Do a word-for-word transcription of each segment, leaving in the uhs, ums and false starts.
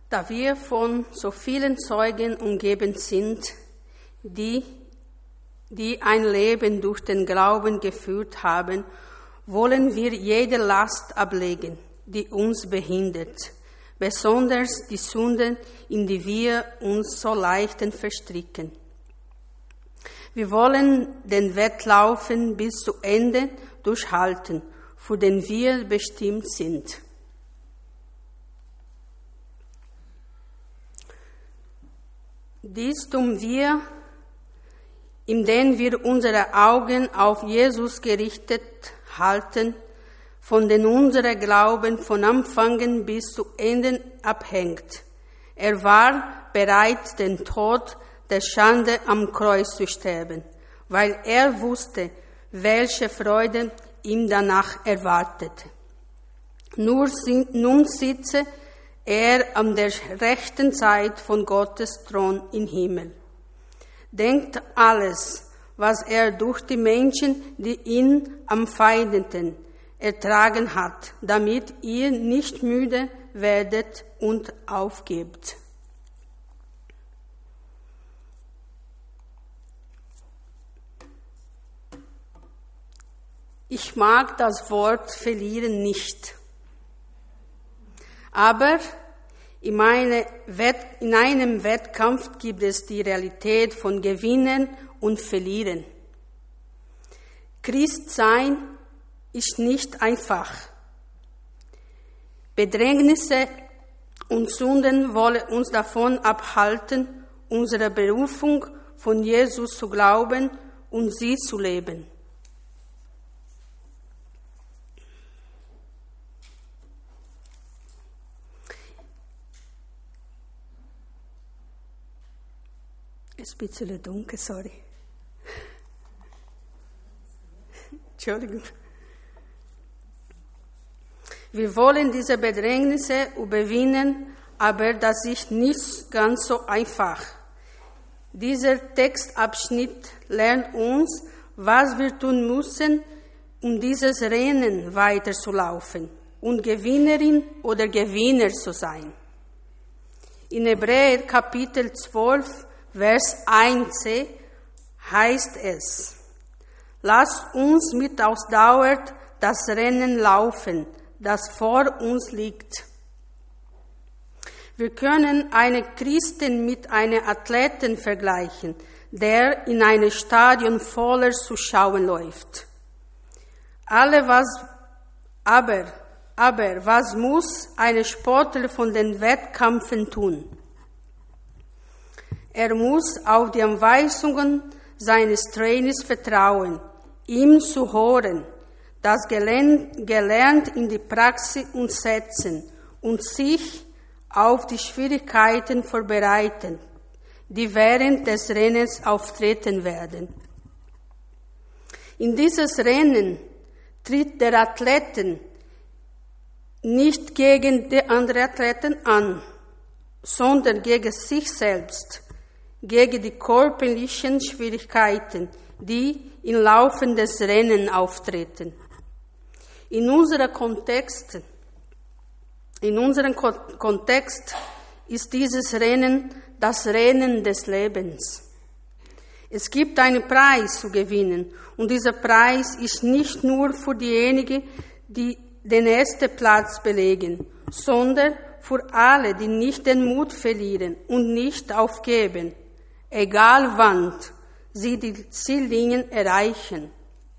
Da wir von so vielen Zeugen umgeben sind, die, die ein Leben durch den Glauben geführt haben, wollen wir jede Last ablegen, die uns behindert, besonders die Sünden, in die wir uns so leicht verstricken. Wir wollen den Wettlaufen bis zu Ende durchhalten, für den wir bestimmt sind. Dies tun wir, indem wir unsere Augen auf Jesus gerichtet halten, von dem unser Glauben von Anfang bis zu Ende abhängt. Er war bereit, den Tod der Schande am Kreuz zu sterben, weil er wusste, welche Freude ihm danach erwartete. Nur, nun sitze er an der rechten Seite von Gottes Thron im Himmel. Denkt alles, was er durch die Menschen, die ihn anfeindeten, ertragen hat, damit ihr nicht müde werdet und aufgebt. Ich mag das Wort verlieren nicht. Aber in, meine Wett- in einem Wettkampf gibt es die Realität von Gewinnen und Verlieren. Christsein ist nicht einfach. Bedrängnisse und Sünden wollen uns davon abhalten, unsere Berufung von Jesus zu glauben und sie zu leben. Ist ein bisschen dunkel, sorry. Entschuldigung. Wir wollen diese Bedrängnisse überwinden, aber das ist nicht ganz so einfach. Dieser Textabschnitt lernt uns, was wir tun müssen, um dieses Rennen weiterzulaufen und Gewinnerin oder Gewinner zu sein. In Hebräer Kapitel zwölf, Vers eins c heißt es: Lasst uns mit Ausdauer das Rennen laufen, das vor uns liegt. Wir können eine Christin mit einem Athleten vergleichen, der in einem Stadion voller Zuschauer läuft. Alle was, aber, aber was muss ein Sportler von den Wettkämpfen tun? Er muss auf die Anweisungen seines Trainers vertrauen, ihm zu hören, das gelernt in die Praxis umsetzen und sich auf die Schwierigkeiten vorbereiten, die während des Rennens auftreten werden. In dieses Rennen tritt der Athleten nicht gegen die anderen Athleten an, sondern gegen sich selbst, gegen die körperlichen Schwierigkeiten, die im Laufe des Rennens auftreten. In unserem Kontext, in unserem Kontext ist dieses Rennen das Rennen des Lebens. Es gibt einen Preis zu gewinnen, und dieser Preis ist nicht nur für diejenigen, die den ersten Platz belegen, sondern für alle, die nicht den Mut verlieren und nicht aufgeben, egal wann sie die Ziellinien erreichen.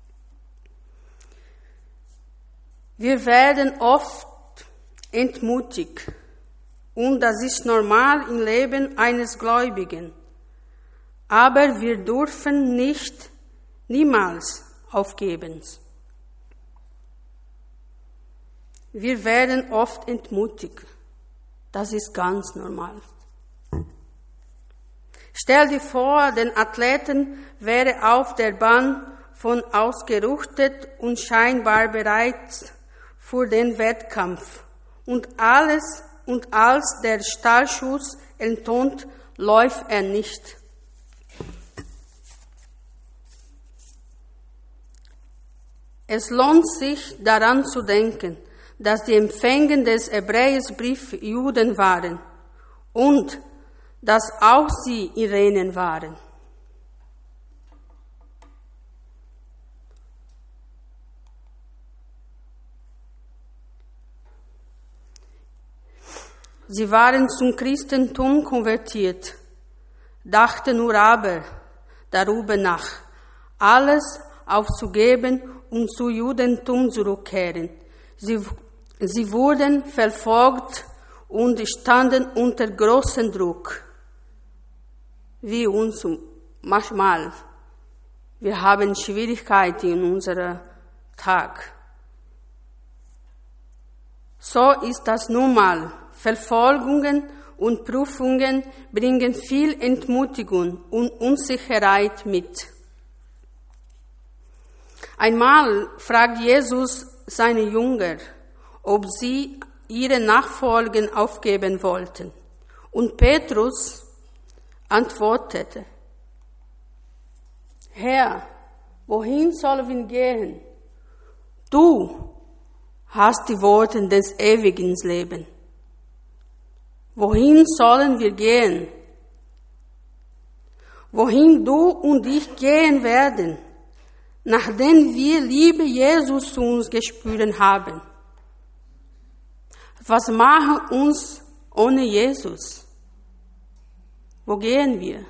Wir werden oft entmutigt, und das ist normal im Leben eines Gläubigen. Aber wir dürfen nicht, niemals aufgeben. Wir werden oft entmutigt. Das ist ganz normal. Stell dir vor, der Athleten wäre auf der Bahn von ausgerüstet und scheinbar bereit für den Wettkampf. Und alles und als der Startschuss ertönt, läuft er nicht. Es lohnt sich, daran zu denken, dass die Empfänger des Hebräerbriefs Juden waren und dass auch sie Irenen waren. Sie waren zum Christentum konvertiert, dachten nur aber darüber nach, alles aufzugeben und zum Judentum zurückzukehren. Sie, sie wurden verfolgt und standen unter großem Druck. Wie uns manchmal. Wir haben Schwierigkeiten in unserem Tag. So ist das nun mal. Verfolgungen und Prüfungen bringen viel Entmutigung und Unsicherheit mit. Einmal fragt Jesus seine Jünger, ob sie ihre Nachfolgen aufgeben wollten. Und Petrus antwortete, Herr, wohin sollen wir gehen? Du hast die Worte des ewigen Lebens. Wohin sollen wir gehen? Wohin du und ich gehen werden, nachdem wir Liebe Jesus zu uns gespürt haben? Was machen uns ohne Jesus? Wo gehen wir?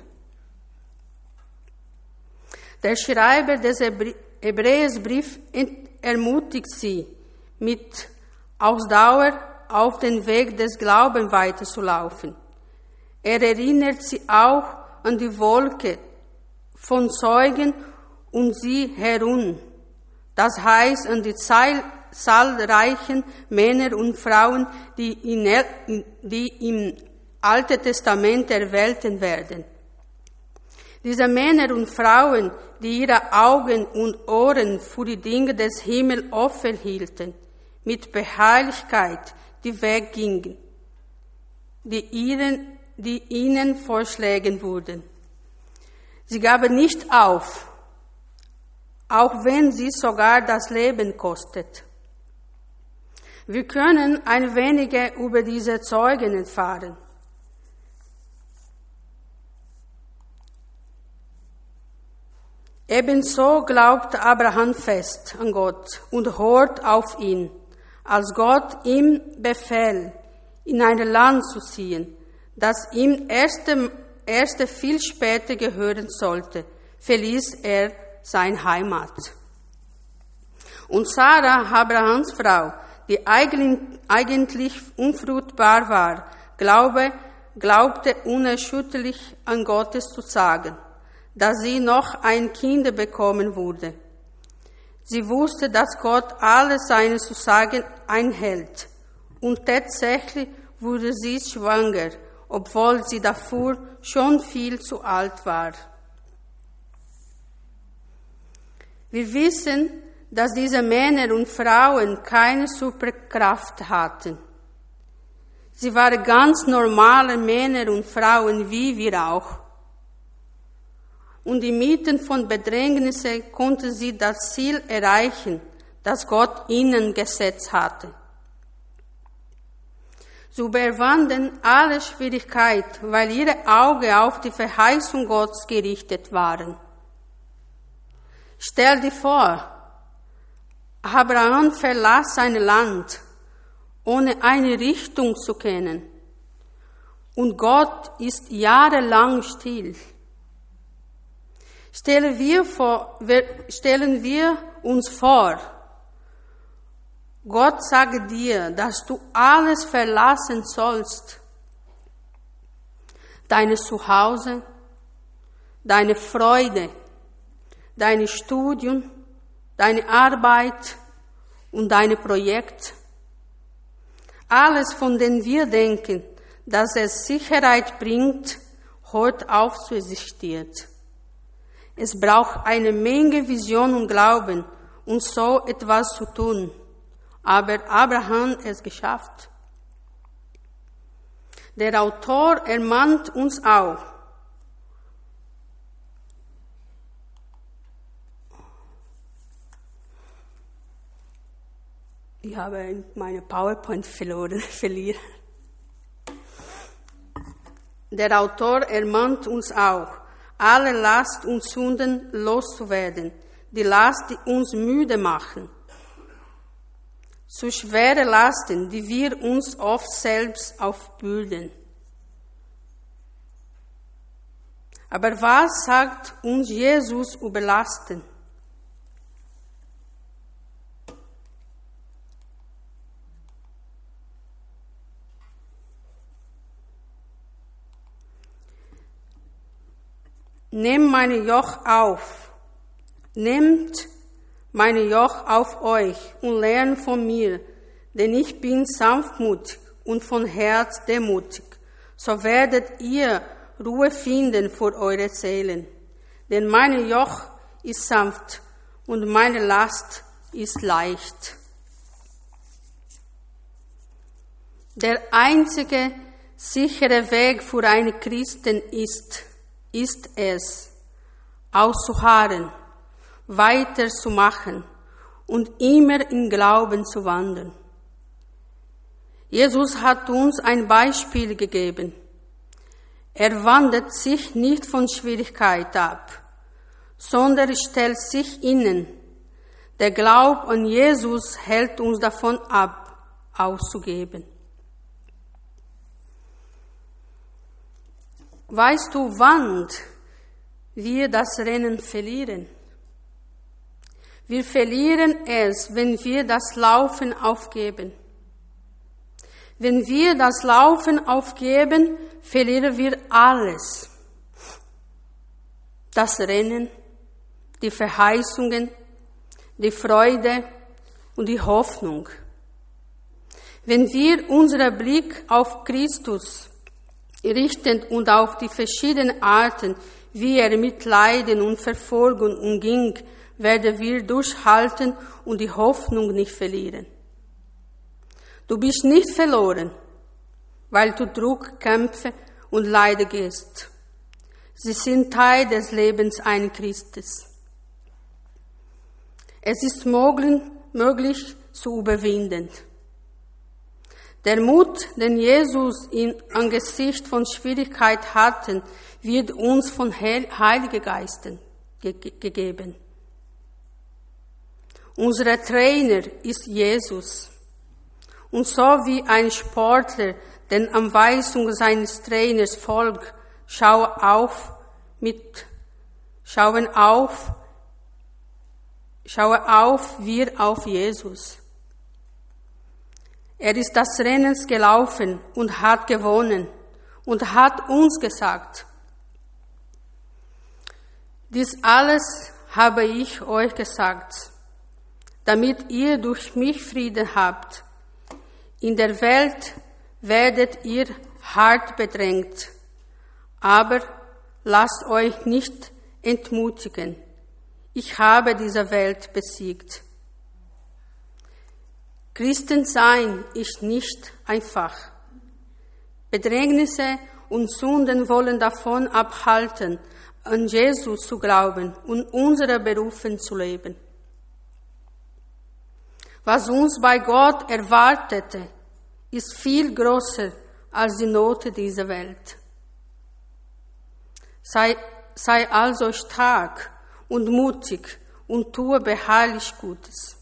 Der Schreiber des Hebräerbriefs ermutigt sie, mit Ausdauer auf den Weg des Glaubens weiterzulaufen. Er erinnert sie auch an die Wolke von Zeugen um sie herum. Das heißt an die zahlreichen Männer und Frauen, die, in, die im Alten Testament erwählt werden. Diese Männer und Frauen, die ihre Augen und Ohren für die Dinge des Himmels offen hielten, mit Beharrlichkeit die Weg gingen, die ihnen, die ihnen vorgeschlagen wurden. Sie gaben nicht auf, auch wenn sie sogar das Leben kostet. Wir können ein wenig über diese Zeugen erfahren. Ebenso glaubt Abraham fest an Gott und hört auf ihn. Als Gott ihm befahl, in ein Land zu ziehen, das ihm erste, erste viel später gehören sollte, verließ er seine Heimat. Und Sarah, Abrahams Frau, die eigentlich unfruchtbar war, glaube, glaubte unerschütterlich an Gottes Zusagen, dass sie noch ein Kind bekommen würde. Sie wusste, dass Gott alle seine Zusagen einhält. Und tatsächlich wurde sie schwanger, obwohl sie dafür schon viel zu alt war. Wir wissen, dass diese Männer und Frauen keine Superkraft hatten. Sie waren ganz normale Männer und Frauen wie wir auch. Und inmitten von Bedrängnissen konnten sie das Ziel erreichen, das Gott ihnen gesetzt hatte. Sie überwanden alle Schwierigkeiten, weil ihre Augen auf die Verheißung Gottes gerichtet waren. Stell dir vor, Abraham verlas sein Land, ohne eine Richtung zu kennen. Und Gott ist jahrelang still. Stellen wir, vor, stellen wir uns vor, Gott sagt dir, dass du alles verlassen sollst. Deine Zuhause, deine Freude, dein Studium, deine Arbeit und deine Projekte. Alles, von dem wir denken, dass es Sicherheit bringt, hört auf zu existieren. Es braucht eine Menge Vision und Glauben, um so etwas zu tun. Aber Abraham hat es geschafft. Der Autor ermahnt uns auch. Ich habe meine PowerPoint verloren, verlieren. Der Autor ermahnt uns auch, alle Last und Sünden loszuwerden, die Last, die uns müde machen. Zu schwere Lasten, die wir uns oft selbst aufbürden. Aber was sagt uns Jesus über Lasten? Nehmt mein Joch auf, nehmt mein Joch auf euch und lernt von mir, denn ich bin sanftmütig und von Herz demutig. So werdet ihr Ruhe finden für eure Seelen. Denn mein Joch ist sanft und meine Last ist leicht. Der einzige sichere Weg für einen Christen ist, ist es, auszuharren, weiterzumachen und immer im Glauben zu wandeln. Jesus hat uns ein Beispiel gegeben. Er wandelt sich nicht von Schwierigkeit ab, sondern stellt sich ihnen. Der Glaube an Jesus hält uns davon ab, auszugeben. Weißt du, wann wir das Rennen verlieren? Wir verlieren es, wenn wir das Laufen aufgeben. Wenn wir das Laufen aufgeben, verlieren wir alles. Das Rennen, die Verheißungen, die Freude und die Hoffnung. Wenn wir unseren Blick auf Christus richten und auf die verschiedenen Arten, wie er mit Leiden und Verfolgung umging, werden wir durchhalten und die Hoffnung nicht verlieren. Du bist nicht verloren, weil du Druck, Kämpfe und Leiden gehst. Sie sind Teil des Lebens eines Christes. Es ist möglich, möglich zu überwinden. Der Mut, den Jesus in Angesicht von Schwierigkeit hatten, wird uns von Heiligen Geistern ge- gegeben. Unser Trainer ist Jesus. Und so wie ein Sportler den Anweisungen seines Trainers folgt, schau auf mit, schauen auf, schaue auf wir auf Jesus. Er ist das Rennen gelaufen und hat gewonnen und hat uns gesagt, dies alles habe ich euch gesagt, damit ihr durch mich Frieden habt. In der Welt werdet ihr hart bedrängt, aber lasst euch nicht entmutigen. Ich habe diese Welt besiegt. Christen sein ist nicht einfach. Bedrängnisse und Sünden wollen davon abhalten, an Jesus zu glauben und unsere Berufung zu leben. Was uns bei Gott erwartete, ist viel größer als die Not dieser Welt. Sei, sei also stark und mutig und tue beharrlich Gutes.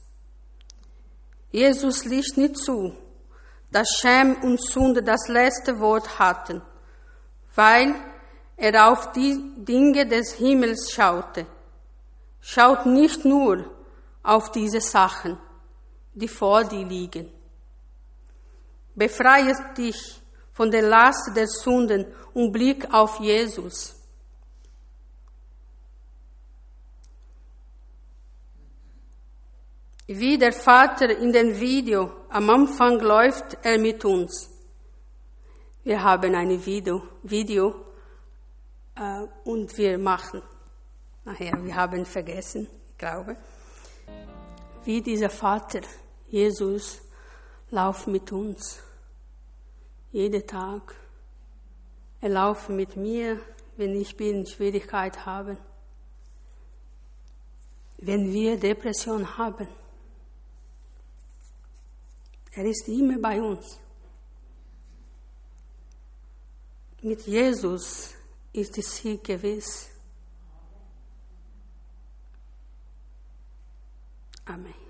Jesus ließ nicht zu, dass Scham und Sünde das letzte Wort hatten, weil er auf die Dinge des Himmels schaute. Schaut nicht nur auf diese Sachen, die vor dir liegen. Befreie dich von der Last der Sünden und blick auf Jesus. Wie der Vater in dem Video, am Anfang läuft er mit uns. Wir haben ein Video, Video äh, und wir machen, nachher, wir haben vergessen, ich glaube, wie dieser Vater, Jesus, läuft mit uns, jeden Tag. Er läuft mit mir, wenn ich bin, Schwierigkeit habe, wenn wir Depression haben. Er ist immer bei uns. Mit Jesus ist die Sieg gewiss. Amen.